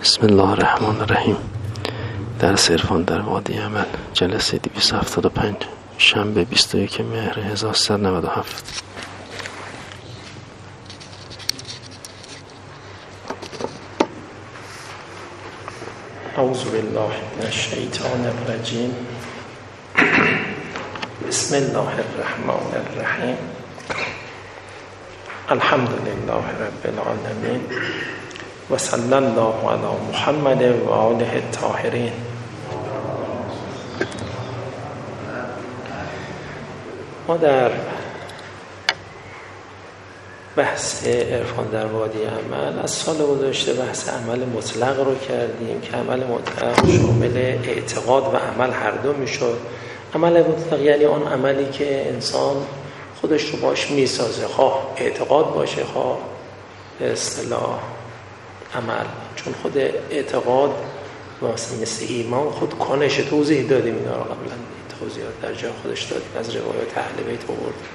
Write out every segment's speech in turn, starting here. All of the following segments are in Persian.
بسم الله الرحمن الرحیم. درس عرفان در وادی عمل، جلسه 275، شنبه 21 مهر 1397. اعوذ بالله من الشیطان الرجیم. بسم الله الرحمن الرحیم. الحمد لله رب العالمین و صلی الله علی محمد و آله الطاهرین. ما در بحث عرفان در وادی عمل از سال گذشته بحث عمل مطلق رو کردیم که عمل مطلق شامل اعتقاد و عمل هر دو میشد. عمل مطلق یعنی آن عملی که انسان خودش رو باش میسازه، خواه اعتقاد باشه خواه به اصطلاح عمل، چون خود اعتقاد مثل ایمان خود کنش. توضیح دادیم اینا رو قبلا، توضیحات در جا خودش دادیم، از روایات اهل بیت آوردیم.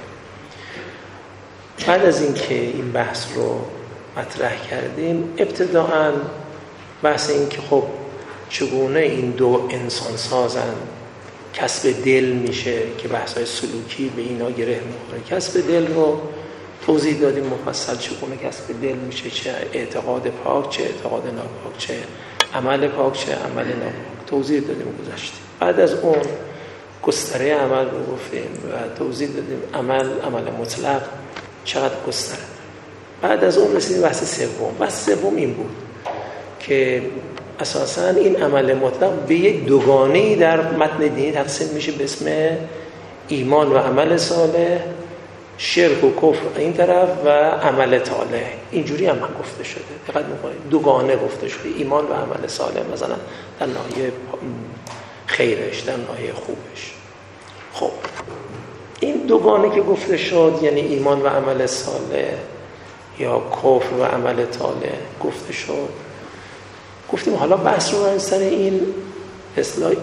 بعد از اینکه این بحث رو مطرح کردیم، ابتداءً بحث این که خب چگونه این دو انسان سازن کسب دل میشه که بحث‌های سلوکی به اینا گره می‌خوره. کسب دل رو توضیح دادیم مفصل، چگونه کسب دل میشه، چه اعتقاد پاک، چه اعتقاد ناپاک، چه عمل پاک، چه عمل ناپاک، توضیح دادیم گذاشتیم. بعد از اون گستره عمل رو گفتیم و توضیح دادیم عمل مطلق چقدر گستره. بعد از اون رسیدیم بحث سوم. بحث سوم این بود که اساساً این عمل مطلق به یک دوگانه‌ای در متن دینی تقسیم میشه به اسم ایمان و عمل صالح، شرک و کفر این طرف و عمل طالح. اینجوری هم گفته شده، دقت می‌کنید دوگانه گفته شده، ایمان و عمل صالح، مثلا در ناحیه خیرش، در ناحیه خوبش. خب این دوگانه که گفته شد، یعنی ایمان و عمل صالح یا کفر و عمل طالح گفته شد، گفتیم حالا بحث رو سر این اصطلاح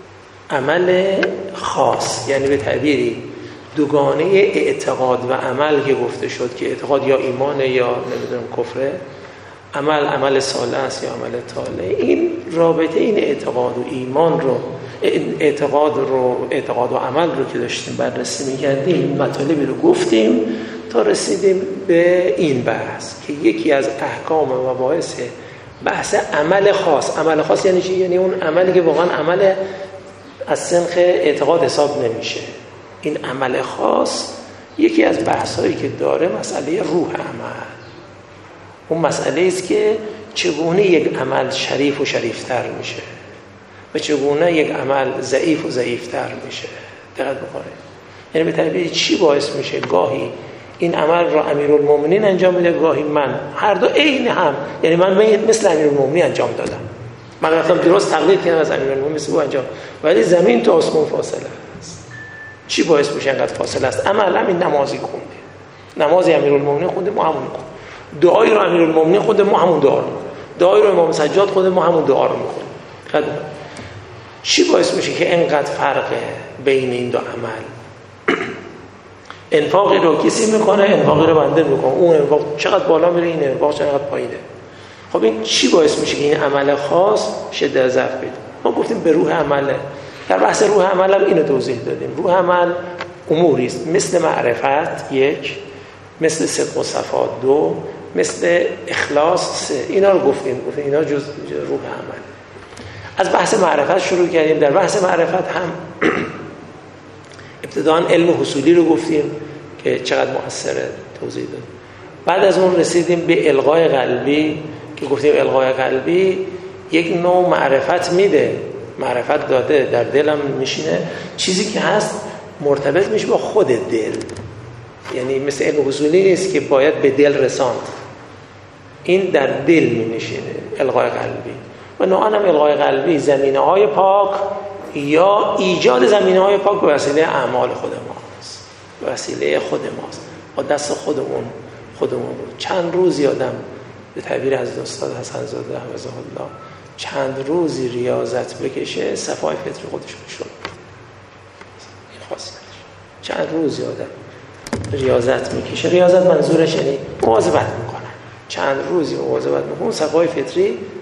عمل خاص، یعنی به تعبیری دوگانه اعتقاد و عمل که گفته شد که اعتقاد یا ایمانه یا نمیدونم کفره، عمل صالح است یا عمل طالح. این رابطه این اعتقاد و ایمان رو، اعتقاد و عمل رو که داشتیم بررسی می‌کردیم، مطالبی رو گفتیم تا رسیدیم به این بحث که یکی از احکام و مباحث بحث عمل خاص. عمل خاص یعنی چی؟ یعنی اون عملی که واقعا عمل از سنخ اعتقاد حساب نمیشه. این عمل خاص یکی از بحث‌هایی که داره مسئله روح عمل. اون مسئله است که چگونه یک عمل شریف و شریفتر میشه و چگونه یک عمل ضعیف و ضعیفتر میشه. دقت بکنید. یعنی به تعبیر چی باعث میشه گاهی این عمل را امیرالمومنین انجام میده، گاهی من، هر دو عین هم، یعنی من مثل امیرالمومنین انجام دادم، من رفتم درست تقلید کردم از امیرالمومنین مثل او انجام، ولی زمین تا آسمان فاصله است. چی باعث میشه انقدر فاصله است؟ عمل. همین نمازی خونده، نمازی امیرالمومنین خونده، ما همون میخونیم. دعایی رو امیرالمومنین خونده، ما همون دعا رو میخونیم. دعایی رو امام سجاد خونده، ما همون دعا رو میخونیم. چی باعث میشه که انقدر فرق بین این دو عمل؟ انفاقی رو کسی میکنه، انفاقی رو بنده میکنه، اون انفاق چقدر بالا میره، این انفاق چقدر پایینه. خب این چی باعث میشه که این عمل خاص شدت ضعف بده؟ ما گفتیم به روح عمله. در بحث روح عمل هم اینو توضیح دادیم. روح عمل اموری است مثل معرفت یک، مثل صدق و صفا دو، مثل اخلاص سه. اینا رو گفتیم اینا جز روح عمل. از بحث معرفت شروع کردیم. در بحث معرفت هم ابتداً علم حصولی رو گفتیم که چقدر مؤثره، توضیح دادیم. بعد از اون رسیدیم به الغای قلبی که گفتیم الغای قلبی یک نوع معرفت میده، معرفت داده، در دلم میشینه، چیزی که هست مرتبط میشه با خود دل. یعنی مثل علم حصولی نیست که باید به دل رساند، این در دل مینشینه الغای قلبی. و نوعاً هم الغای قلبی زمینه‌های پاک یا ایجاد زمینه‌های پاک به وسیله اعمال خود ماست، به وسیله خود ماست، با دست خودمون بود. چند روز یادم به تعبیر از استاد حسن زاده حفظه الله، چند روزی ریاضت بکشه صفای فطری خودش نشون میده. این خاصیتش. چند روز یادم ریاضت میکشه. ریاضت منظورش یعنی مواظبت میکنه. چند روزی مواظبت میکنه، صفای فطری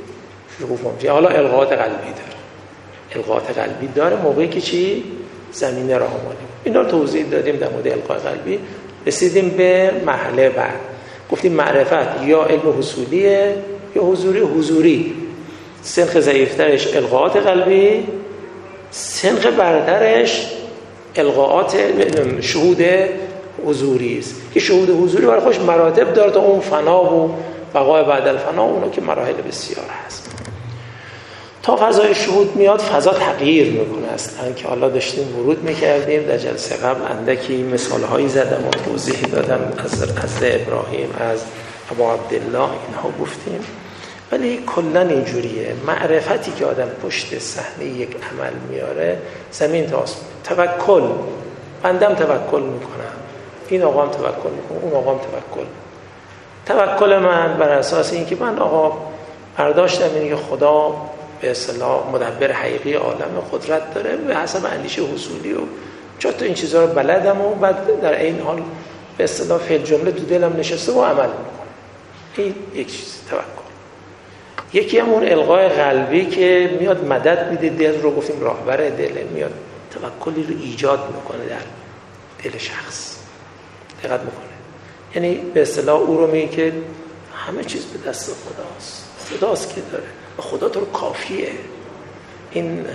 شکوفا میشه. حالا القاءات قلبی داره، القاءات قلبی داره موقعی که چی؟ زمینه راه مالی. اینا رو توضیح دادیم در مورد القاء قلبی. رسیدیم به مرحله بعد، گفتیم معرفت یا علم حصولیه یا حضوری. سنخ ضعیفترش القاءات قلبی، سنخ برترش القاءات شهود حضوری است که شهود حضوری برای خودش مراتب داره تا اون فنا و بقای بعد الفنا، اونو که مراحل بسیار هست. تا فضای شهود میاد فضا تغییر میکنه اصلا، که حالا داشتیم ورود میکردیم در جلسه قبل اندکی مثالهایی زدم و توضیح دادم از ابراهیم، از ابو عبدالله، اینها گفتیم. ولی کلا اینجوریه، معرفتی که آدم پشت صحنه یک عمل میاره زمین تا آسمان. توکل، بندم توکل میکنم، این آقا هم توکل میکنه، اون آقا هم توکل من بر اساس اینکه من آقا برداشتم اینه که خدا به اصطلاح مدبر حقیقی عالم قدرت داره، به حسب اندیشه حصولی و چون این چیزا رو بلدم و بعد در این حال به اصطلاح فعل جمله تو دلم نشسته و عمل میکنه. این یک چیز توکل. یکی هم اون القای قلبی که میاد مدد میده، دل رو گفتیم راهبر دل، میاد توکلی رو ایجاد میکنه در دل شخص، دقت میکنه. یعنی به اصطلاح او رو میگه که همه چیز به دست خداست که داره و خدا تو رو کافیه. این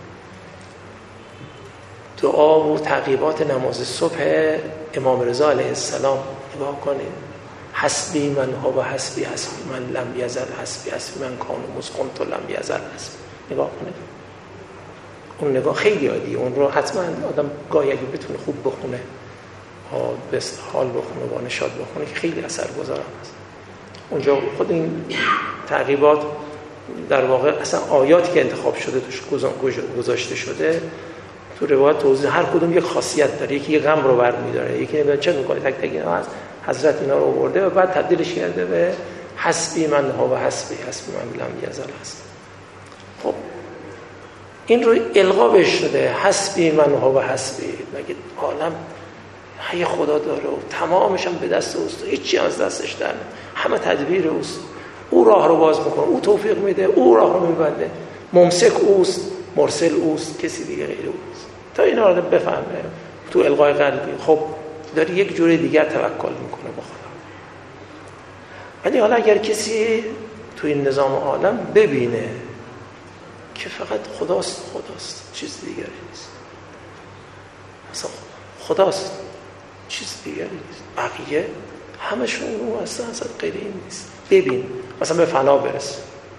دعا و تعقیبات نماز صبح امام رضا علیه السلام نگاه کنید. حسبی من هو حسبی من لم یزل حسبی من کان مسکنت لم یزل حسبی. نگاه کنید، اون نگاه خیلی عالیه. اون رو حتما آدم گاهی اگه بتونه خوب بخونه، به حال بخونه، با نشاط بخونه، که خیلی اثرگذار است. اونجا خود این تعقیبات در واقع اصلا آیاتی که انتخاب شده توش گذاشته شده تو روایت توضیح، هر کدوم یک خاصیت داره. یکی غم رو برمی‌داره، یکی نمیدونه چه می‌کنه، تک تک اینا هست. حضرت اینا رو آورده و بعد تبدیلش کرده به حسبی من هو حسبی من لم یزل حسبی. خب این رو القا بهش شده، حسبی من هو حسبی. مگه عالم هی خدا داره و تمامش هم به دست اوست، هیچی از دستش در نمیاد، همه تدبیر اوست. او راه رو باز میکنه، او توفیق میده، او راه رو میبنده، ممسک اوست، مرسل اوست، کسی دیگه غیر اوست. تا اینا رو بفهمه تو القای قلبی، خب داری یک جوری دیگر توکل میکنه به خدا. ولی حالا اگر کسی تو این نظام عالم ببینه که فقط خداست، چیز دیگری نیست، مثلا خداست، چیز دیگری نیست، بقیه همشون اون اصلا غیر این نیست. ببین مثلا به فنا برسه،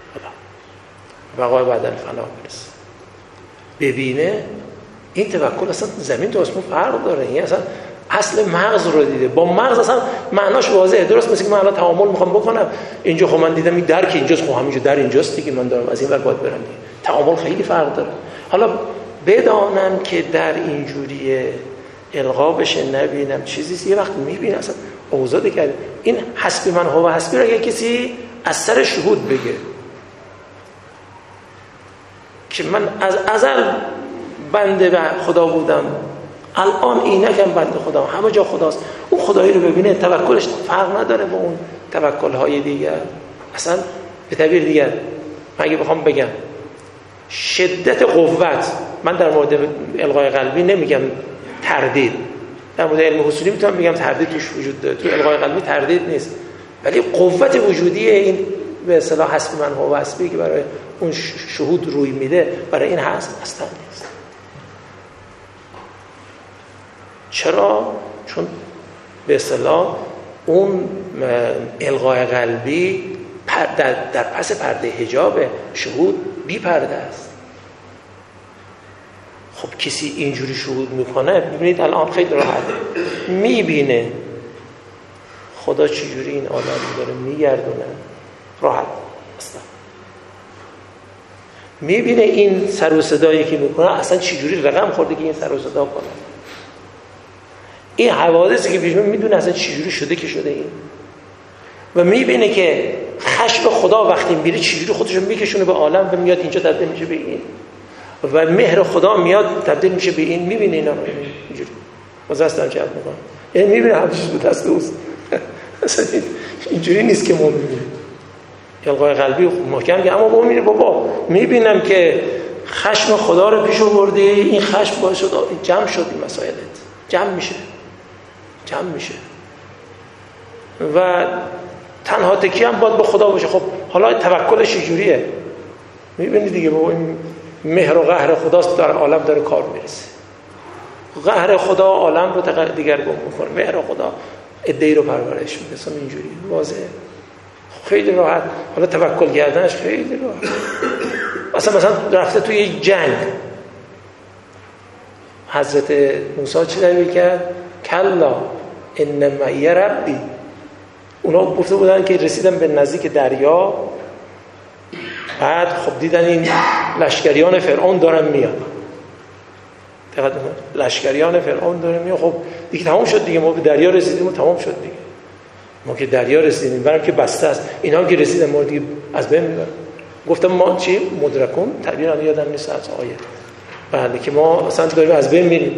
بقای بعد الفنا برسه، ببینه. این توکل اصلا زمین تا آسمون فرق داره. این اصلا اصل مغز رو دیده، با مغز اصلا معناش واضحه. درست مثل که من الان تعامل میخوام بکنم، اینجا خب من دیدم این در که اینجاست، خب همینجا در اینجاست دیگه، من دارم از این ور باید برم دیگه. تعامل خیلی فرق داره. حالا بدانم که در اینجوری القا بشه، نبینم چیزی، یه وقت میبینم اصلا اوضاع دیگه. این حسبی من هو حسبی رو اگه کسی از سر شهود بگه که من از ازل بنده به خدا بودم، الان اینکم بنده خدا، همه جا خداست، اون خدایی رو ببینه، توکلش فرق نداره با اون توکل‌های دیگر. اصلا به تعبیر دیگر من اگه بخوام بگم شدت قوت، من در مورد القای قلبی نمیگم تردید، در مورد علم حصولی میتونم بگم تردید توش وجود داره، تو القای قلبی تردید نیست، ولی قوت وجودی این به اصطلاح حسب من هو حسبی که برای اون شهود روی میده، برای این هست اصلا نیست. چرا؟ چون به اصطلاح اون القای قلبی در پس پرده حجاب شهود بی پرده است. خب کسی اینجوری شهود میکنه، ببینید الان خیلی راحت میبینه خدا چجوری این عالم داره میگردونه، راحت اصلا میبینه این سر و صدایی که میکنه اصلا چجوری رقم خورده که این سر و صدا کنه، این حوادثی که پیش میدونه اصلا چجوری شده که شده این، و میبینه که خشم خدا وقتی میره چجوری خودشو میکشونه به عالم و میاد اینجا تبدیل میشه به این، و مهر خدا میاد تبدیل میشه به این. میبینه اینا اینجوری مزستان چه میکنه، یعنی میبینه همه چیز به دست اوست. اصلا اینجوری نیست که ما میبینیم، القای قلبی محکم که اما بابا میبینم که خشم خدا رو پیش آوردی، این خشم باعث شد جمع شد، این مسائلت جمع میشه و تنها تکیه هم باید به خدا باشه. خب حالا توکلش چجوریه؟ میبینی دیگه بابا این مهر و قهر خداست در عالم داره کار میرسه. قهر خدا عالم رو دیگرگون میکنه، مهر خدا عده‌ای رو پرورش میده. اصلا اینجوری واضحه، خیلی راحت. حالا توکل کردنش خیلی راحت. مثلا رفته توی یک جنگ، حضرت موسی چی داری کرد؟ کلا ان معی ربی. اونا گفته بودن که رسیدن به نزدیک دریا، بعد خب دیدن این لشکریان فرعون دارن میان. دقت کنید، لشکریان فرعون داره میاد. خب دیگه تمام شد دیگه، ما به دریا رسیدیم و تمام شد دیگه. ما که دریا رسیدیم، برام که بسته است، اینا هم که رسیدن ما دیگه از بین میبرن. گفتم ما چی مدرکون، تعبیر هم یادم نیست از آیه، بله که ما اصلا داریم از بین میریم.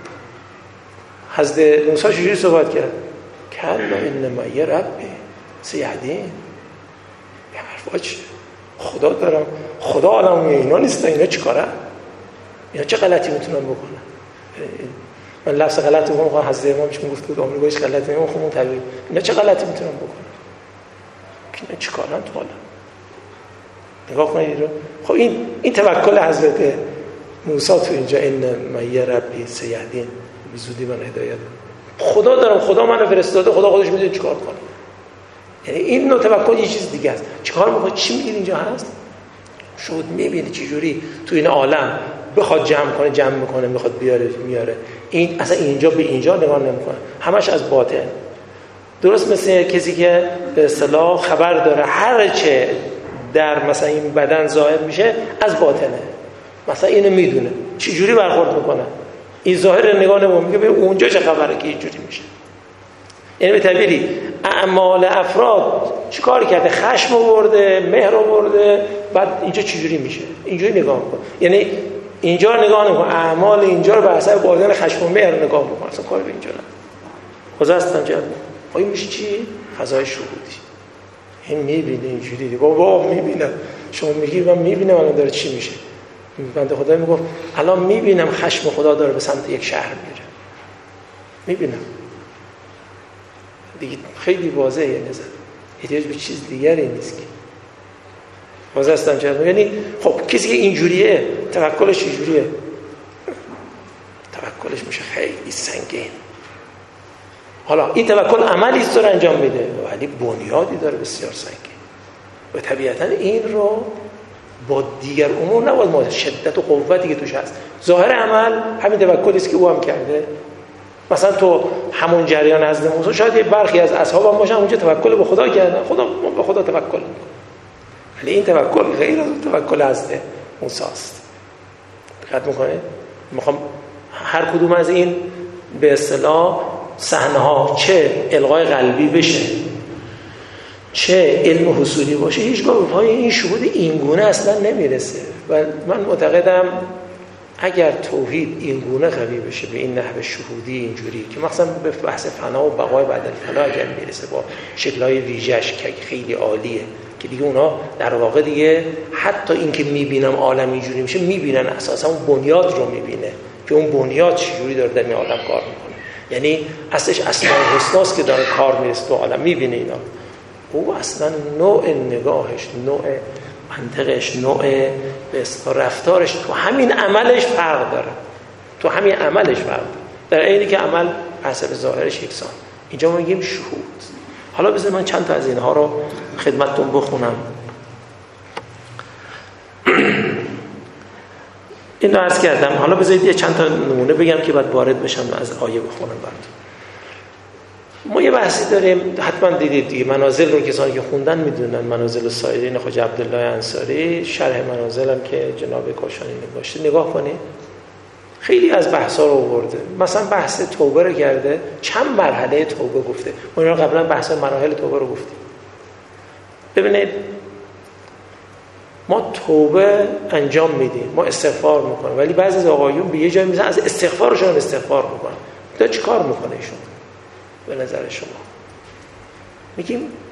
حضرت موسی چجوری صحبت کرد؟ کلا ان معی ربی سیهدین. یه حرفا چیه؟ خدا دارم، خدا عالم اینا نیستن، اینا چیکاره؟ اینا چه غلطی میتونن بکنن؟ من لفظ غلط رو میگم، حضرت امام چون گفت بود آمریکاییش غلط نمیگم، خودمون تعبیر اینا چه غلطی میتونن بکنن؟ اینا چیکارن تو عالم؟ نگاه کنید رو. خب این توکل حضرت موسی تو اینجا ان معی ربی سیهدین، به زودی من هدایت. خدا دارم، خدا منو فرستاده، خدا خودش میدونه چیکار کنه. یعنی این نوع توکل یه چیز دیگه است. چیکار میکنه؟ چی میگید اینجا هست؟ شود میبینی چجوری تو این عالم بخواد جمع میکنه، میخواد بیاره میاره. این اصلا اینجا به اینجا نگاه نمیکنه، همش از باطن. درست مثل کسی که به اصطلاح خبر داره هر چه در مثلا این بدن ظاهر میشه از باطنه، مثلا اینو میدونه چجوری برخورد میکنه. این ظاهر نگاه نمیکنه، میگه ببین اونجا چه خبره که اینجوری میشه. یعنی به تعبیری اعمال افراد چیکار کرده؟ خشم آورده، مهر آورده، بعد اینجا چجوری میشه؟ اینجوری نگاه میکنه. یعنی اینجا رو نگاه نمیکنه، اعمال اینجا رو بر حسب بازار خشم و مهر نگاه میکنه، اصلا کاری به اینجا نه. خدا هستن جد این میشه چی؟ فضای شهودی. این میبینه اینجوری، بابا میبینم، شما میگی من میبینم الان داره چی میشه. بنده خدای میگفت الان میبینم خشم خدا داره به سمت یک شهر میره، میبینم دیگه. خیلی واضحه، نظر احتیاج به چیز دیگری نیست که واضح هستم چه. یعنی خب کسی که اینجوریه توکلش اینجوریه، توکلش میشه خیلی سنگین. حالا این توکل عملی است داره انجام میده، ولی بنیادی داره بسیار سنگین و طبیعتا این رو با دیگر امور نباید ما شدت و قوتی که توش هست. ظاهر عمل همین توکلی است که او هم کرده. مثلا تو همون جریان از موسی شاید یه برخی از اصحاب هم باشن اونجا توکل به خدا کردن، خدا به خدا توکل میکنه، ولی این توکل غیر از توکل از موسی است. دقت میکنه؟ میخوام هر کدوم از این به اصطلاح صحنه ها چه القای قلبی بشه چه علم حصولی باشه، هیچگاه به پای این شهود اینگونه اصلا نمیرسه. و من معتقدم اگر توحید اینگونه قوی بشه به این نحو شهودی اینجوری که مثلا به بحث فنا و بقای بعد الفنا اگر میرسه با شکل‌های ویژه‌اش که خیلی عالیه، که دیگه اونا در واقع دیگه حتی این که میبینم عالم اینجوری میشه، میبینن اساسا اون بنیاد رو میبینه که اون بنیاد چجوری داره در این عالم کار میکنه. یعنی اصلش اسماء الحسناست که داره کار میرسه تو عالم، میبینه اینا. او اصلا نوع نگاهش، نوع منطقش، نوع رفتارش تو همین عملش فرق داره، تو همین عملش فرق داره، در عینی که عمل حسب ظاهرش یکسان. اینجا ما میگیم شهود. حالا بذار من چند تا از اینها رو خدمتتون بخونم. این رو عرض کردم. حالا بذارید یه چند تا نمونه بگم که بعد وارد بشم از آیه بخونم براتون. ما یه بحثی داریم، حتما دیدید دیگه، منازل رو کسانی که خوندن میدونن، منازل السائرین خواجه عبدالله انصاری، شرح منازل هم که جناب کاشانی نوشته، نگاه کنید خیلی از بحثا رو آورده. مثلا بحث توبه رو کرده، چند مرحله توبه گفته. ما اینا قبلا بحث مراحل توبه رو گفتیم. ببینید ما توبه انجام میدیم، ما استغفار میکنیم، ولی بعضی از آقایون به یه جایی میزنن از استغفارشون استغفار میکنن. تو چیکار میکنه ایشون؟ به نظر شما میگیم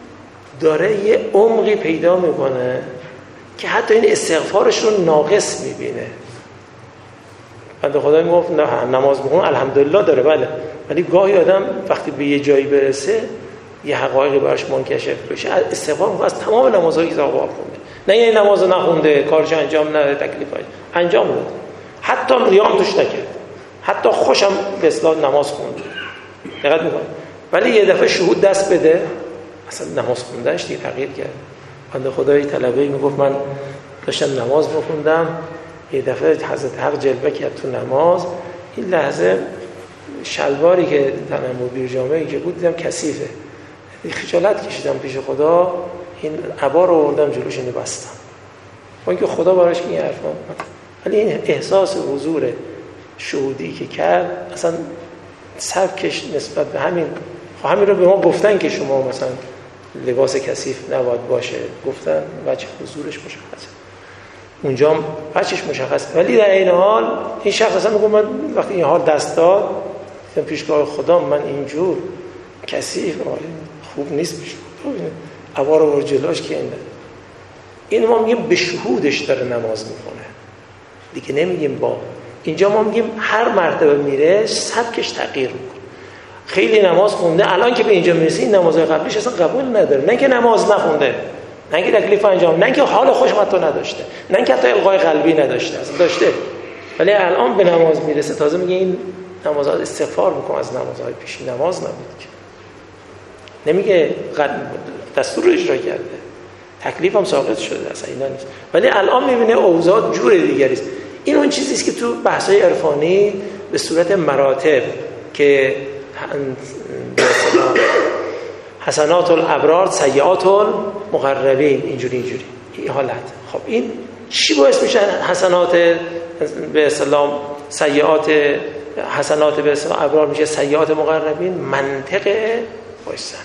داره یه عمقی پیدا میکنه که حتی این استغفارش رو ناقص میبینه. بنده خدا میگفت نماز میخونه الحمدلله داره، بله، ولی گاهی آدم وقتی به یه جایی برسه یه حقایقی براش منکشف بشه، استغفار میکنه از تمام نمازهایی که تا خونده. نه یه نماز نخونده، کارش انجام نداده، تکلیفش انجام داده، حتی ریام توش نکرد، حتی خوشم به اصلاح نماز خونده، دقت میکنه، ولی یه دفعه شهود دست بده اصلا نماز خوندنش دیگه تغییر کرد. بنده خدای طلبه‌ای میگفت من داشتم نماز میخوندم، یه دفعه حضرت حق جلوه کرد تو نماز، این لحظه شلواری که تنم و بیر جامعه‌ای که بود دیدم کثیفه، خجالت کشیدم پیش خدا، این عبا رو آوردم جلوش اینو بستم، با اینکه خدا براش این حرفا، ولی این احساس حضور شهودی که کرد اصلا سبکش نسبت به همین رو به ما گفتن که شما مثلا لباس کثیف نباید باشه، گفتن وجه حضورش مشخصه، اونجا هم وجهش مشخصه، ولی در این حال این شخص اصلا میگه من وقتی این حال دست داد دیدم پیشگاه خدا من اینجور کثیف خوب نیست پیش خدا، عبا رو بر جلوش که این ما میگیم به شهودش داره نماز میکنه دیگه، نمیگیم با اینجا ما میگیم هر مرتبه میره سبکش تغییر میکنه. خیلی نماز خونده، الان که به اینجا میرسه این نمازهای قبلیش اصلا قبول نداره، نه که نماز نخونده، نه که تکلیف انجام، نه که حال خوش حتی نداشته، نه که حتی القای قلبی نداشته، اصلا داشته، ولی الان به نماز میرسه تازه میگه این نمازها استغفار میکنه از نمازهای پیشین، نماز نبود که، نمیگه دستور رو اجرا کرده، تکلیف هم ساقط شده، اصلا اینا نیست، ولی الان میبینه اوضاع جور دیگری است. این اون چیزی است که تو بحث‌های عرفانی به صورت مراتب که حسنات الابرار سیئات المقربین، اینجوری این حالت. خب این چی باعث میشه حسنات به اصطلاح سیئات، حسنات به اصطلاح ابرار میشه سیئات مقربین؟ منطق پشت صحنه،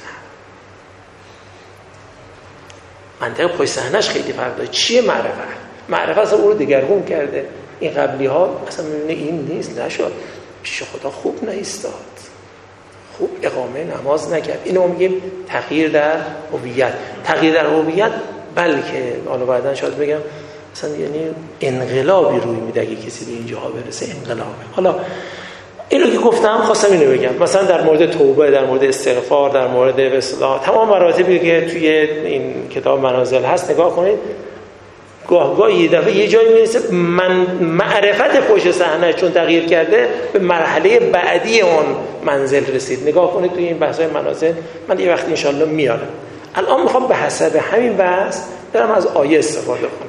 منطق پشت صحنه‌اش خیلی فرق داره. چیه معرفت اصلا او رو دگرگون کرده. این قبلی ها اصلا میبینه این نیست، نشد پیش خدا خوب نایستاد، خوب اقامه نماز نکرد. اینو میگیم تغییر در هویت. تغییر در هویت بلکه حالا بعداً شاید بگم مثلا یعنی انقلابی روی میده اگه کسی به اینجاها برسه، انقلابه. حالا اینو که گفتم خواستم اینو بگم، مثلا در مورد توبه، در مورد استغفار، در مورد به اصطلاح تمام مراتبی که توی این کتاب منازل هست نگاه کنید، گاه یه دفعه یه جایی میرسه معرفت پشت صحنه چون تغییر کرده به مرحله بعدی اون منزل رسید. نگاه کنید توی این بحث‌های منازل، من یه وقت انشالله میارم. الان میخوام به حسب همین بحث برم از آیه استفاده کنم.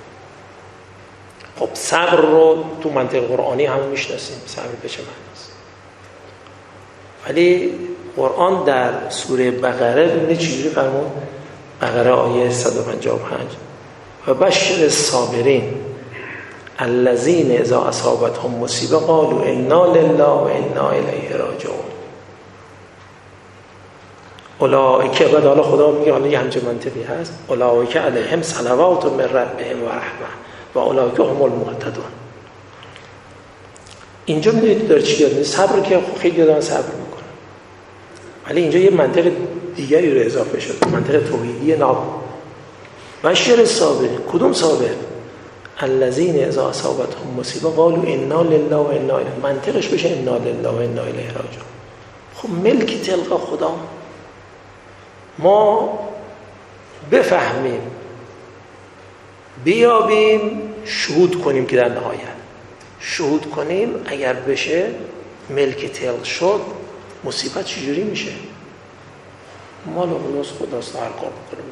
خب صبر رو تو منطق قرآنی هم میشناسیم، صبر به چه معناست، ولی قرآن در سوره بقره ببینید چجوری فرمود. بقره آیه 155: و بشر الصابرین الذین اذا اصابتهم مصیبه قالوا انا لله و انا الیه راجعون اولئک. بعد حالا خدا میگه، حالا یه همچین منطقی هست، اولئک علیهم صلوات من ربهم و رحمه و اولئک هم المهتدون. اینجا میدونید داره چی یاد میده؟ صبر که خیلی آدم صبر میکنه، ولی اینجا یه منطق دیگری رو اضافه شد، منطق توحیدی ناب. بشر صابرین، کدوم صابر؟ الذین اذا اصابتهم مصیبه قالوا انا لله و انا الیه. منطقش بشه انا لله و انا الیه راجعون. خب ملک تلقا خدا، ما بفهمیم، بیابیم، شهود کنیم که در نهایت شهود کنیم اگر بشه ملک تلق شد مصیبت چجوری میشه؟ مال خداست هر کار بکنه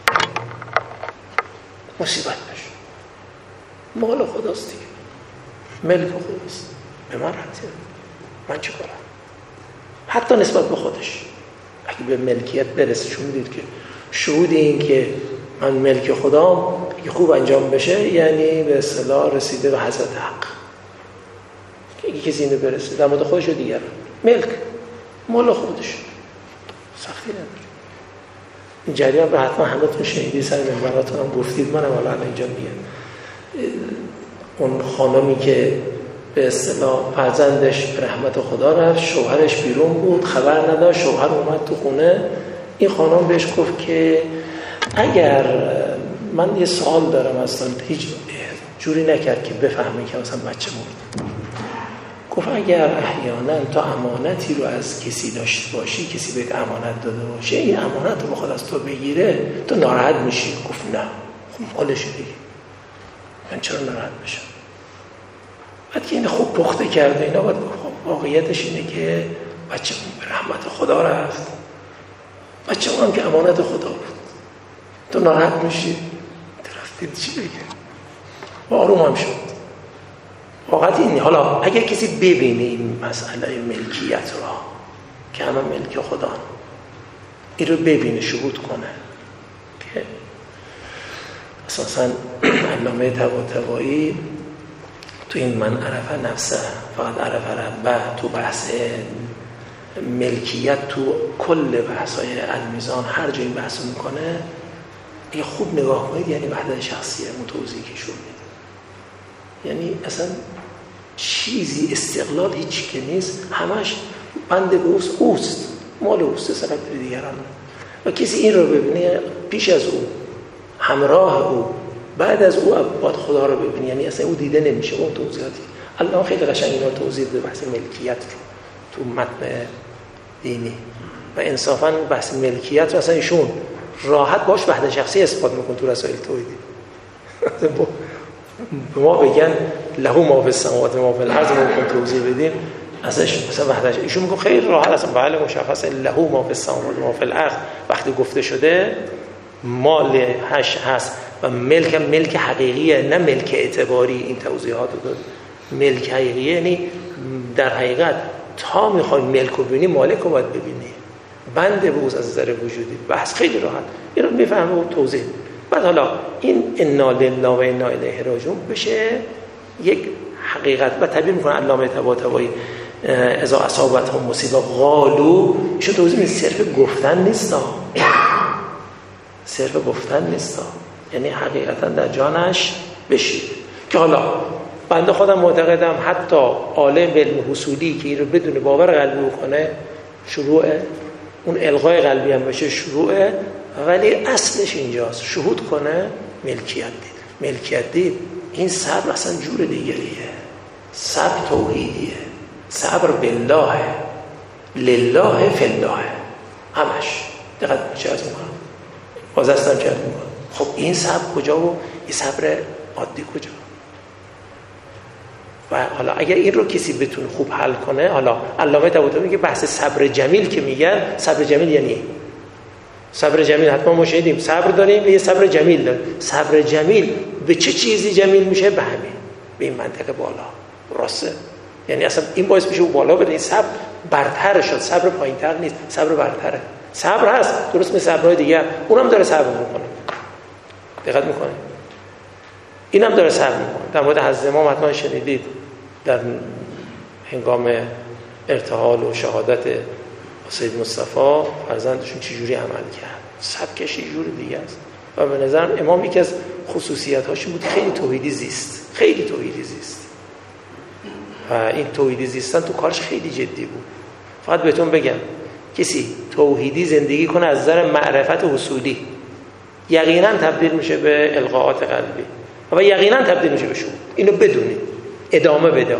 مصیبت بشه، مال خداست دیگه، ملک خداست، به من ربطی من چه کنم؟ حتی نسبت به خودش اگه به ملکیت برسه، چون دید که شهود این که من ملک خدام که خوب انجام بشه یعنی به اصطلاح رسیده به حضرت حق. اگه کسی اینو برسه در مورد خودش و دیگران، ملک مال خودش، سختی نداره. این جریان رو حتما همتون شنیدید، سر منبراتون هم گفتید، منم الان اینجا میگم. اون خانمی که به اصطلاح فرزندش به رحمت خدا رفت، شوهرش بیرون بود، خبر نداشت، شوهر اومد تو خونه، این خانم بهش گفت که اگر من یه سوال دارم، اصلا هیچ جوری نکرد که بفهمه که مثلا بچه مرد. گفت اگر احیانا تو امانتی رو از کسی داشته باشی، کسی بهت امانت داده باشه، این امانت رو بخواد از تو بگیره، تو ناراحت میشی؟ گفت نه. خب حالش دیگه، من چرا ناراحت بشم؟ بعد که این خوب پخته کرده اینا، بعد خب واقعیتش اینه که بچه به رحمت خدا رفت، بچه هم که امانت خدا بود. تو ناراحت میشی؟ رفتید چی بگه؟ و آروم هم شد. واقعا این حالا اگر کسی ببینه این مسئله ملکیت را که همه ملک خدا، این رو ببینه، شهود کنه که اساساً علامه طباطبایی تو این من عرف نفسه فقط عرف ربه، تو بحث ملکیت تو کل بحث‌های المیزان هر جایی بحث میکنه، اگه خوب نگاه کنید یعنی وحدت شخصیه توضیحی که شد میده. یعنی اصلا چیزی استقلال هیچ که نیست، همش بند به اوست، مال اوست، سرک دیگران. و کسی این رو ببینه پیش از او، همراه او، بعد از او باید خدا رو ببینه، یعنی اصلا او دیده نمیشه. اون توضیحاتی الله خیلی قشنگ اینا توضیح داده بحث ملکیت رو تو متن دینی. و انصافا بحث ملکیت رو اصلا ایشون راحت باش وحدت شخصی اثبات میکنه تو رسائل توحیدی. به ما بگن له ما فی السماوات و ما فی الارض، ما میگیم توضیح بدیم ازش مثلا وحدت، ایشون میگه خیلی راحت اصلا بله مشخصه له ما فی السماوات و ما فی الارض. وقتی گفته شده مال هش هست و ملک حقیقیه، نه ملک اعتباری. این توضیحات رو داد. ملک حقیقیه یعنی در حقیقت تا میخوای ملک رو ببینی، مالک رو باید ببینی، بند به اوز از نظر وجودی. بحث خیلی راحت این رو میفهمه و توضیح. بعد حالا این انا لله و انا الیه راجعون بشه یک حقیقت و تعبیر میکنه علامه طباطبایی اذا اصابتهم مصیبه قالوا، ایشون توضیح میده صرف گفتن نیستا، صرف گفتن نیستا، یعنی حقیقتا در جانش بشید. که حالا بنده خودم معتقدم حتی عالم علم حصولی که این رو بدون باور قلبی بکنه شروعه، اون الغای قلبی هم بشه شروعه، ولی اصلش اینجاست. شهود کنه ملکیت دید. ملکیت دید این صبر اصلا جور دیگریه، صبر توحیدیه، صبر بالله لله فی الله، همش دقت چه از میکنم باز هستم چه از میکنم. خب این صبر کجا و این صبر عادی کجا؟ و حالا اگر این رو کسی بتونه خوب حل کنه، حالا علامه طباطبایی میگه بحث صبر جمیل که میگن، صبر جمیل یعنی صبر جمیل حتما ما شنیدیم صبر داریم و یه صبر جمیل داریم. صبر جمیل به چه چیزی جمیل میشه؟ به همین، به این منطقه بالا، راسته. یعنی اصلا این باعث میشه او بالا بره. این صبر برتر شد، صبر پایینتر نیست، صبر برتره. صبر هست درست مثل صبرهای دیگه، اونم داره صبر میکنه، دقت میکنه، اینم داره صبر میکنه. در مورد حضرت امام حتما شنیدید در هنگام ارتحال و شهادت سید مصطفی فرزندشون چجوری عمل کرد. سبکش یه جور دیگه است و به نظرم امام یکی از خصوصیت‌هاش بود خیلی توحیدی زیست، خیلی توحیدی زیست و این توحیدی زیستن تو کارش خیلی جدی بود. فقط بهتون بگم کسی توحیدی زندگی کنه از نظر معرفت حصولی یقینا تبدیل میشه به القاءات قلبی و یقینا تبدیل میشه به شهود. اینو بدونید، ادامه بده.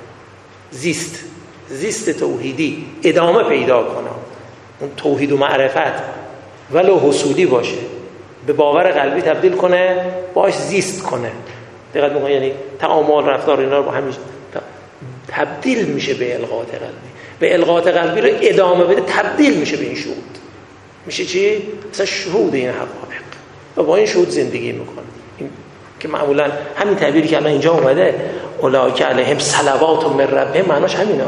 زیست توحیدی ادامه پیدا کنه. اون توحید و معرفت ولو حصولی باشه به باور قلبی تبدیل کنه، باش زیست کنه. دقت میکنه، یعنی تعامل رفتار اینا رو با همین تبدیل میشه به القاءات قلبی. به القاءات قلبی رو ادامه بده، تبدیل میشه به این شهود. میشه چی؟ مثلا شهود این حقایق و با این شهود زندگی میکنه. این که معمولا همین تعبیری که الان اینجا اومده اولئک علیهم صلوات من ربهم، معناش همینه.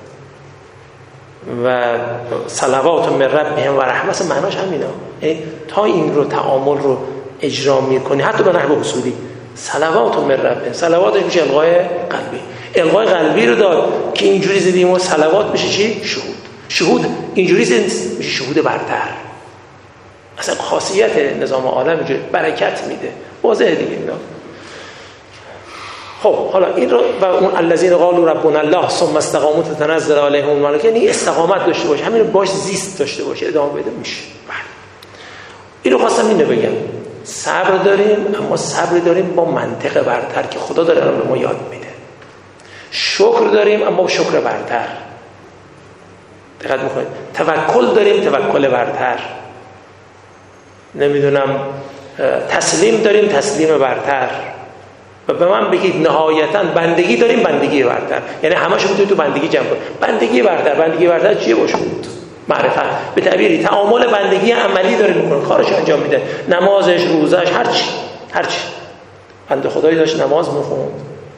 و صلوات من ربهم و رحمت معناش همینه. یعنی تا این رو تعامل رو اجرا میکنی حتی به نحو اصولی، صلوات من ربهم، صلواتش میشه القای قلبی. القای قلبی رو داد که اینجوری زدیم و صلوات میشه چی؟ شهود اینجوری زد میشه شهود برتر. اصلا خاصیت نظام عالم اینجوری برکت میده. واضحه دیگه اینا. خب حالا این رو و اون الذین قالوا ربنا الله ثم استقاموا تتنزل علیهم الملائکه، یعنی استقامت داشته باشه، همین رو باش زیست داشته باشه، ادامه بده میشه. بله اینو خواستم اینو بگم. صبر داریم، اما صبر داریم با منطق برتر که خدا داره به ما یاد میده. شکر داریم اما شکر برتر. دقت میکنید. توکل داریم، توکل برتر. نمیدونم تسلیم داریم، تسلیم برتر. و به من بگید نهایتا بندگی داریم، بندگی برتر. یعنی همه‌شو میتونید تو بندگی جمع کنید. بندگی برتر، بندگی برتر چیه باشه؟ معرفت. به تعبیری تعامل بندگی عملی داره میکنه، کارش انجام میده، نمازش، روزش، هر چی. بنده خدایی داشت نماز میخوند،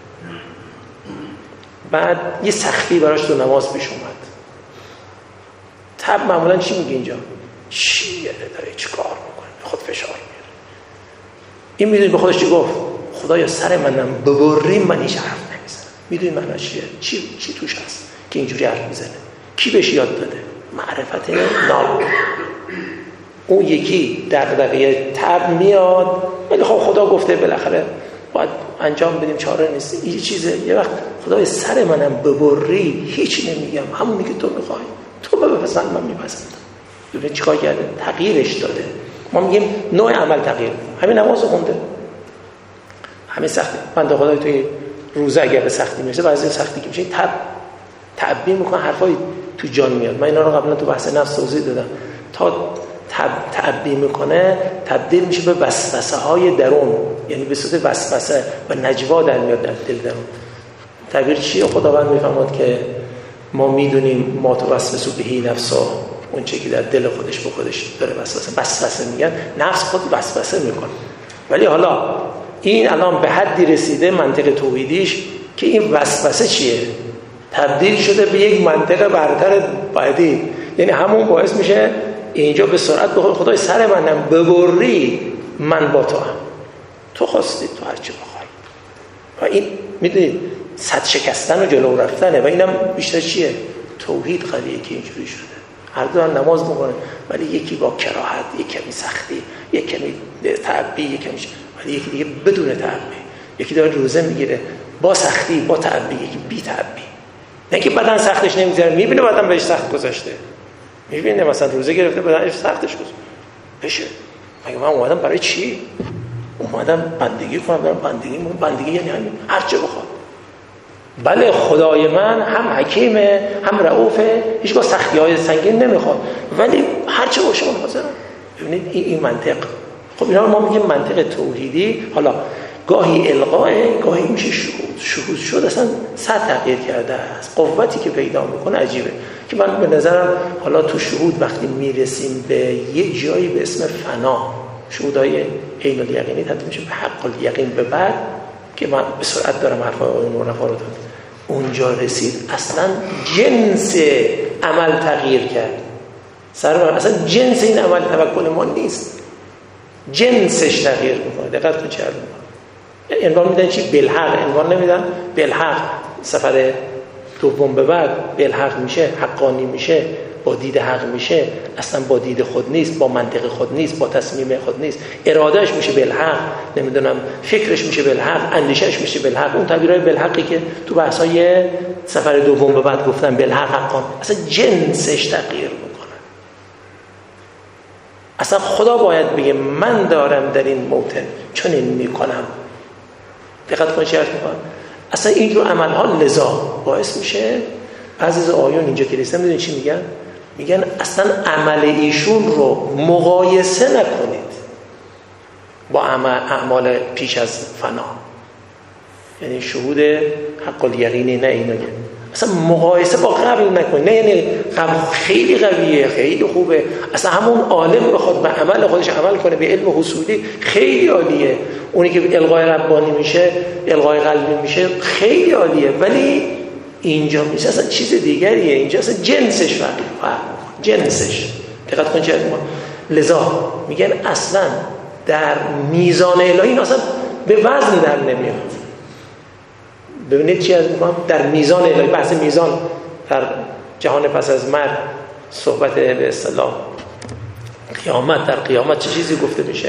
بعد یه سختی براش تو نماز پیش اومد. تب معمولا چی میگه اینجا؟ چیه داره چی کار میکنه؟ خود فشار میاره. این میدونی به خودش چی گفت؟ خدایا سر منم ببری، من هیچ حرف نمیزنم. میدونی معناش چیه؟ چی توش هست که اینجوری حرف میزنه؟ کی بهش یاد داده؟ معرفت ناب. اون یکی دغدغه تب میاد، ولی خب خدا گفته بالاخره باید انجام بدیم، چاره نیست. این چیزه. یه وقت خدای سر منم ببری هیچ نمیگم، همونی که تو میخوای، تو بپسند من میپسندم. ببین چیکار کرده؟ تغییرش داده. ما میگیم نوع عمل تغییر. همین نماز خونده، همین سختی. بنده خدای توی روزه اگر به سختی میرسه، بعضی سختی که میشه تعبیر میکنه، حرفای تو جان میاد. من اینا رو قبلا تو بحث نفس توضیح دادم. تا تعبیر میکنه، تبدیل میشه به وسوسه های درون، یعنی به صورت وسوسه و نجوا در میاد در دل درون. تعبیر چیه؟ خداوند میفهمد که ما میدونیم ما تو وسوسه بهی نفسا، اون چه که در دل خودش به خودش داره وسوسه میگن، نفس خود وسوسه میکنه. ولی حالا این الان به حدی رسیده منطق توحیدیش که این وسوسه چیه؟ تبدیل شده به یک منطق برتر بعدی. یعنی همون باعث میشه اینجا به سرعت بخواد خدای سر منم ببری، من با تو هم، تو خواستی تو هر چی بخوای. و این میدونید صد شکستن و جلو رفتنه. و اینم بیشتر چیه؟ توحید قضیه که اینجوری شده. هر دو هم نماز میکنه، ولی یکی با کراهت، یکی کمی سختی، یکی کمی تعبی، یکی کمی، ولی یکی دیگه بدون تعبی. یکی داره روزه میگیره با سختی، با تعبی، یکی بی تعبی. نه که بدن سختش نمیذاره، میبینه بدن بهش سخت گذاشته، میبینه مثلا روزه گرفته بدنش سختش گذاشته بشه. مگه من اومدم برای چی؟ اومدم بندگی کنم، دارم بندگی یعنی همین، هر چه بخواد. بله خدای من هم حکیمه، هم رؤوفه، هیچگاه سختی‌های سنگین نمیخواد، ولی هر چه باشه من حاضرم. ببینید این منطق. خب اینا رو ما میگیم منطق توحیدی. حالا گاهی القاه، گاهی میشه شهود شد، اصلا سطح تغییر کرده است. قوتی که پیدا میکنه عجیبه. که من به نظرم حالا تو شهود وقتی میرسیم به یه جایی به اسم فنا، شهودهای عین الیقینی تبدیل میشه به حق الیقین، به بعد که من به سرعت دارم حرفای اون رفا رو دادم، اونجا رسید اصلا جنس عمل تغییر کرد. اصلا جنس این عمل توکل ما نیست، جنسش تغییر میکنه. دقت کن چه حرف میکنه. عنوان میدن چی؟ بالحق. عنوان نمیدن بالحق. سفر دوم به بعد بالحق میشه، حقانی میشه، با دید حق میشه. اصلا با دید خود نیست، با منطق خود نیست، با تصمیم خود نیست. ارادهش میشه بالحق، نمیدونم فکرش میشه بالحق، اندیشهش میشه بالحق. اون تعبیرهای بالحقی که تو بحث‌های سفر دوم به بعد گفتن بالحق حقان، اصلا جنسش تغییر میکنه. اصلا خدا باید بگه من دارم در این موطن چون این میکنم. دقت کن چی حرف میکنم. اصلا اینجور عملها لذا باعث میشه بعضی از آیون اینجا که رسیدن میدونید چی میگن؟ میگن اصلا عمل ایشون رو مقایسه نکنید با اعمال پیش از فنا. یعنی شهود حق الیقینی، نه اینو گه. اصلا مقایسه با قبل نکنید. نه یعنی قبل خیلی قویه، خیلی خوبه، اصلا همون عالم بخواد به عمل خودش عمل کنه، به علم حصولی خیلی عالیه. اونی که القای ربانی میشه، القای قلبی میشه، خیلی عالیه. ولی اینجا میشه اصلا چیز دیگریه. اینجا اصلا جنسش فرق جنسش. دقت کن چه ما. لذا میگن اصلا در میزان الهی اصلا به وزن در نمیاد. ببینید چی از میگم در میزان الهی. بحث میزان در جهان پس از مرگ، صحبت به اصطلاح قیامت، در قیامت چه چیزی گفته میشه؟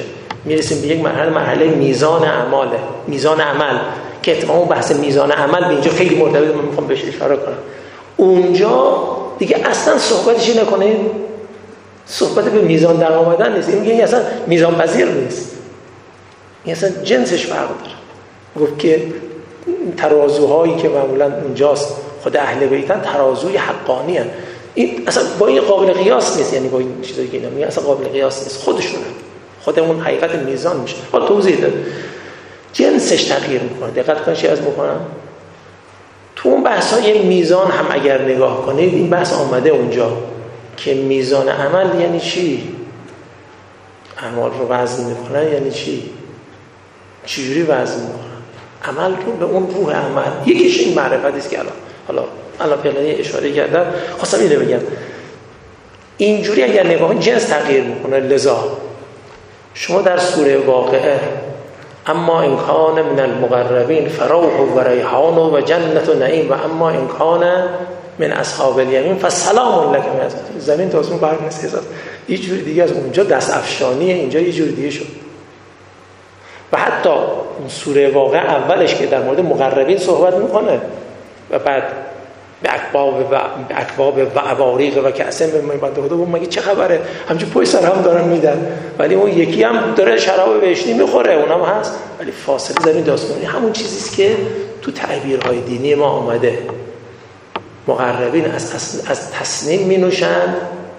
میرسیم به یک مرحله میزان اعماله، میزان عمل که اتفاقا بحث میزان عمل به اینجا خیلی مرتبط، من میخوام بهش اشاره کنم. اونجا دیگه اصلا صحبتش نکنه، صحبت به میزان در آمدن نیست، این میگه اصلا میزان پذیر نیست، این اصلا جنسش فرق داره. گفت که ترازوهایی که معمولا اونجاست خود اهل بیتن ترازوی حقانی هستند، این اصلا با این قابل قیاس نیست، یعنی با این چیزایی که اینا میگن اصلا قابل قیاس نیست، خودشونه، خودمون حقیقت میزان میشه. حالا توضیح داد جنسش تغییر میکنه. دقت کنید چی از میکنم تو اون بحث‌های میزان هم اگر نگاه کنید این بحث آمده اونجا که میزان عمل یعنی چی، اعمال رو وزن میکنن یعنی چی، چجوری وزن میکنن عمل رو به اون روح عمل. یکیش این معرفتی است که الان پهلوی اشاره کردم، خواستم اینو بگم. اینجوری اگر نگاه کنید جنس تغییر میکنه. لذا شما در سوره واقعه اما ان کان من المقربین فروح و ریحان و جنت و نعیم و اما ان کان من اصحاب الیمین فسلام لک من زمین تا آسمون فرق نیست، یه جور دیگه از اونجا دست افشانیه، اینجا یه جور دیگه شد. و حتی سوره واقعه اولش که در مورد مقربین صحبت میکنه و بعد به اکواب و اباریق و کأسن من بنده خدا بود مگه چه خبره، همچون پای سر هم دارن میدن، ولی اون یکی هم داره شراب بهشتی میخوره، اونم هست، ولی فاصله زمین داستانی همون چیزیست که تو تعبیرهای دینی ما آمده. مقربین از تسنیم می نوشند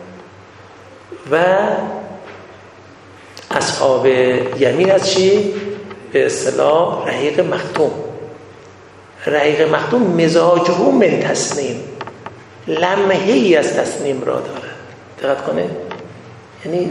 و اصحاب یمین از چی؟ به اصطلاح رحیق مختوم. رحیق مختوم مزاجه من تسنیم، لمحه‌ای از تسنیم را داره. دقت کنه، یعنی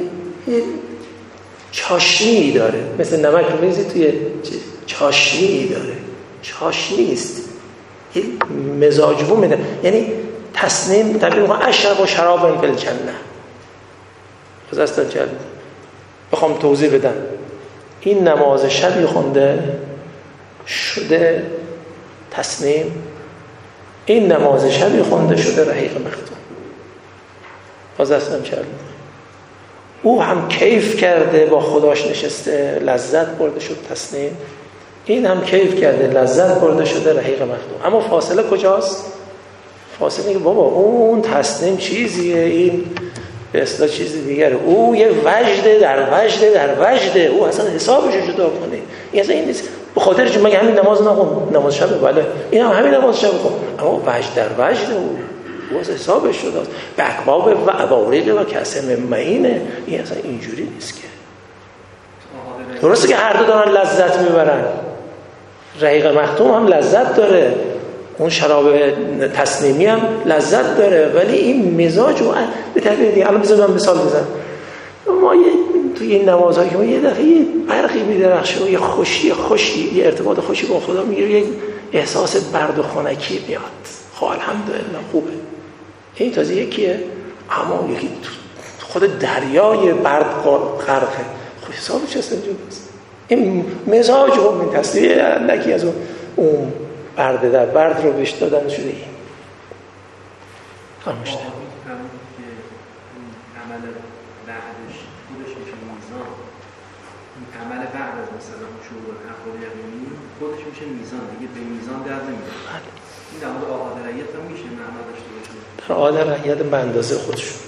چاشنی داره، مثل نمک رو می‌ریزی توی چاشنی داره، چاشنی است، مزاجه من، یعنی تسنیم تعبیر می‌کنه اشرب و شراب فی الجنه. از اصلا جلد بخوام توضیح بدم، این نماز شبی خونده شده تسنیم، این نماز شبی خونده شده رحیق مختوم. باز اصلا چرا او هم کیف کرده با خداش نشسته لذت برده شد تسنیم، این هم کیف کرده لذت برده شده رحیق مختوم. اما فاصله کجاست؟ فاصله که بابا اون تسنیم چیزیه، این به اصطلاح چیز دیگره، او یه وجده در وجده در وجده، او اصلا حسابش رو جدا کنه. این اصلا این نیست به خاطر چون مگه همین نماز نخون، نماز شب بله این هم همین نماز شب خون، اما وجد در وجده او اصلا حسابش شده است. به اکواب و اباریق و کأسن من معین، این اصلا اینجوری نیست که. درسته که هر دو دارن لذت میبرن، رحیق مختوم هم لذت داره، اون شراب تسنیمی هم لذت داره، ولی این مزاج و به تعبیر دیگه الان بذار من مثال بزنم. ما توی این نمازها که ما یه دفعه یه برقی می‌درخشه و یه خوشی یه ارتباط خوشی با خدا میگیره، یه احساس برد و خنکی میاد، خب الحمدلله خوبه. این تازه یکیه، اما یکی خود دریای برد غرقه، خب حسابش اصلا جداست. این مزاج هم من تصویر اندکی از اون برد در برد رو بهش دادن شده. این خاموش ده عمل بعدش خودش میشه میزان، این عمل بعد از مثلا شروع احوال یقینی خودش میشه میزان، دیگه به میزان در نمیاد. این در مورد آقا رعیت هم میشه معنا داشته باشه، در آقا رعیت به اندازه خودشون.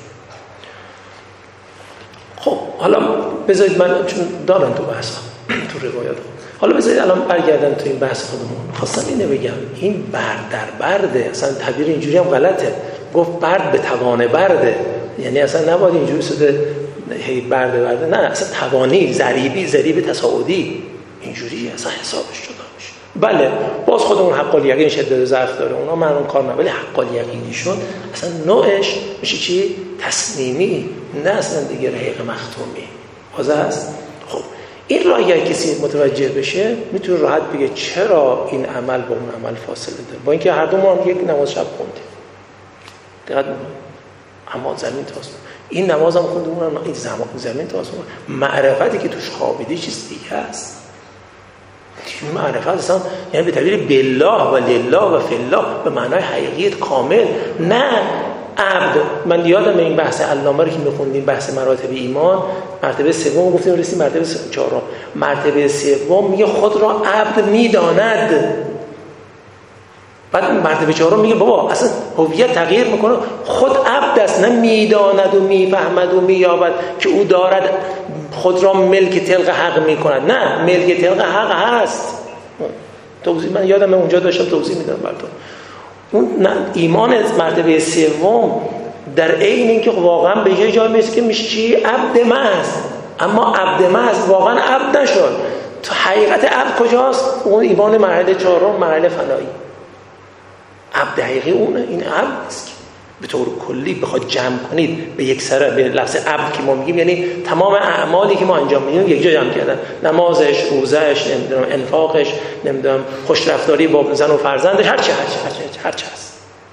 خب حالا بذارید من چون دارن تو بحث تو روایات، حالا بذارید الان برگردم تو این بحث خودمون. خواستم اینو بگم، این برد در برده، اصلا تعبیر اینجوری هم غلطه. گفت برد به توانه برده، یعنی اصلا نباید اینجوری شده هی برده، نه اصلا توانی، ضریب تصاعدی، اینجوری اصلا حسابش جدا میشه. بله باز خودمون حق الیقین شدت ضعف داره، اونا من اون کار نه، ولی حق الیقینی شد اصلا نوعش میشه چی؟ تسلیمی، نه اصلا دیگه رحیق مختومی. واضح است؟ خب این را اگر کسی متوجه بشه میتونه راحت بگه چرا این عمل با اون عمل فاصله داره، با اینکه هر دو ما هم یک نماز شب خوندیم، دقت کنید، اما زمین تا آسمون. این نماز هم خوندیم، اون این زمین تا آسمون. معرفتی که توش خوابیده چیز دیگه است. این معرفت اصلا یعنی به تعبیر بالله و لله و فی الله به معنای حقیقیت کامل، نه عبد. من یادم این بحث علامه رو که می‌خوندیم، بحث مراتب ایمان، مرتبه سوم گفتیم رسیدیم مرتبه چهارم. مرتبه سوم میگه خود را عبد میداند. بعد مرتبه چهارم میگه بابا اصلا هویت تغییر میکنه، خود عبد است، نه میداند و میفهمد و مییابد که او دارد خود را ملک طلق حق میکند. نه، ملک طلق حق هست. توضیح من یادم اونجا داشتم توضیح میدم براتون. اون ایمان از مرتبه سوم در عین اینکه واقعا به یه جای میرسه که میشه چی؟ عبد محض. اما عبد محض واقعا عبد نشد. تو حقیقت عبد کجاست؟ اون ایمان مرحله چهارم، مرحله فنایی. عبد حقیقی اونه، این عبد است که به طور کلی بخواد جمع کنید به یک سره، به لفظ عبد که ما میگیم یعنی تمام اعمالی که ما انجام میدیم یک جا جمع کردن، نمازش، روزهش، نمیدونم انفاقش، نمیدونم خوش رفتاری با زن و فرزندش، هر چی هست.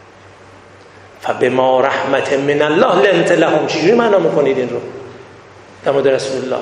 فبما رحمت من الله لنت لهم. چجوری معنا میکنید این رو در مورد رسول الله؟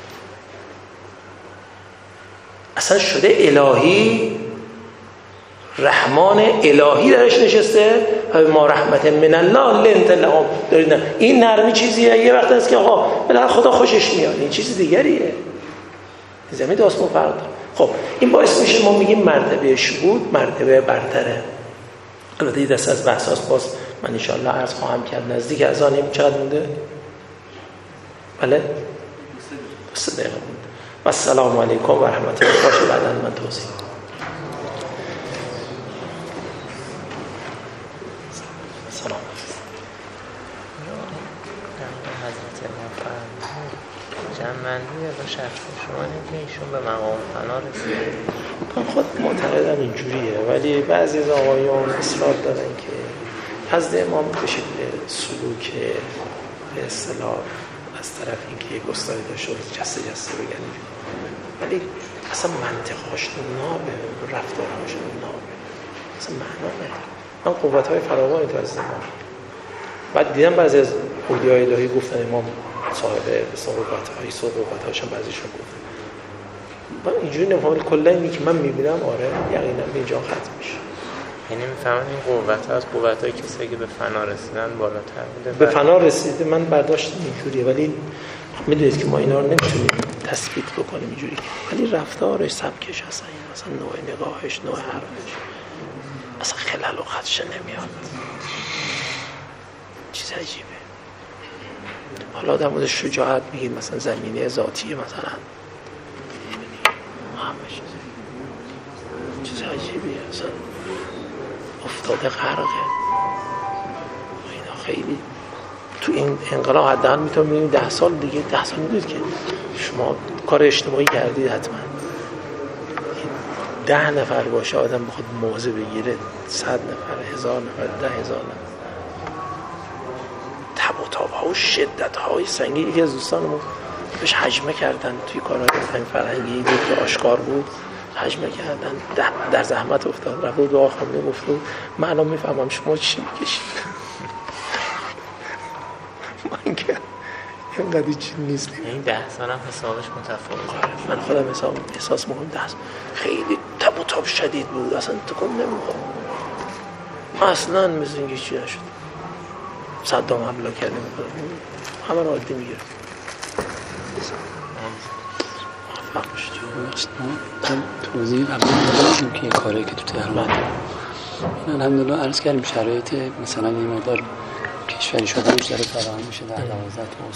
اصلا شده الهی، رحمان الهی درش نشسته. ما رحمت من الله لنت لهم. این نرمی چیزیه، یه وقت هست که آقا بالاخره خدا خوشش میاد، این چیز دیگریه، زمین آسمون فرق داره. خب این باعث میشه ما میگیم مرتبه شهود مرتبه برتره. البته این دست از بحث هاست، باز من انشاءالله عرض خواهم کرد. نزدیک اذانیم، چقدر مونده؟ بله 3 دقیقه مونده. و السلام علیکم و رحمت الله. باشه بعدا من توضیح. جمع‌بندی با شخص شما اینکه ایشون به مقام فنا رسیده. من خود معتقدم اینجوریه، ولی بعضی از آقایون اصرار دارن که حضرت امام به شکل سلوک به اصطلاح از طرف اینکه یک استادی داشته جسته بگن، ولی اصلا منطقهاش نابه، رفتارهاش نابه، اصلا معنا نداره. من قوت‌های فراوانی تو از امام بعد دیدم بعضی از اولیای الهی گفتن امام صاحب قوت‌هاش هم بعضیشون گفتن. من اینجوری نمی‌فهمم، کلا اینی که من می‌بینم آره یقینا به اینجا ختم میشه. یعنی می‌فهمن این قوت‌ها از قوت‌های کسایی که به فنا رسیدن بالاتر بوده. به فنا رسیده من برداشت اینجوریه، ولی می‌دونید که ما اینا رو نمی‌تونیم تثبیت بکنیم اینجوری، ولی رفتارش، سبکش اصلا نوع نگاهش، نوع حرفش اصلا خلل و خدش نمیاد. چیز عجیبه. حالا در مورد شجاعت میگید مثلا زمینه ذاتیه، مثلا همه چیز عجیبیه، اصلا افتاده غرقه. اینا خیلی تو این انقلاب حداقل میتونم ببینیم 10 سال دیگه، 10 سال میدونید که شما کار اجتماعی کردید حتما 10 نفر باشه آدم بخواد موضع بگیره، 100 نفر، 1000 نفر، 10,000 نفر، تب و تاب‌ها و شدت‌های سنگینی که از دوستانمون بهش حجمه کردن توی کارهای فرهنگی دید که آشکار بود، حجمه کردن، در زحمت افتاد، رفت و دعا خونده گفت من الان میفهمم شما چی میکشید. من که اینقدر چی نیست. این 10 سال هم حسابش متفاوته. من خودم احساس میکنم 10 سال خیلی تب و تاب شدید بود، اصلا تکون نمیخورد، اصلا مثل اینکه چی نشد. صدام حمله کرده میکنه همه رو عادی میگیره. توضیح قبل که کاری که تو تهران الحمدلله عرض کردیم شرایط مثلا این مقدار کشوری شدنش داره فراهم میشه در 12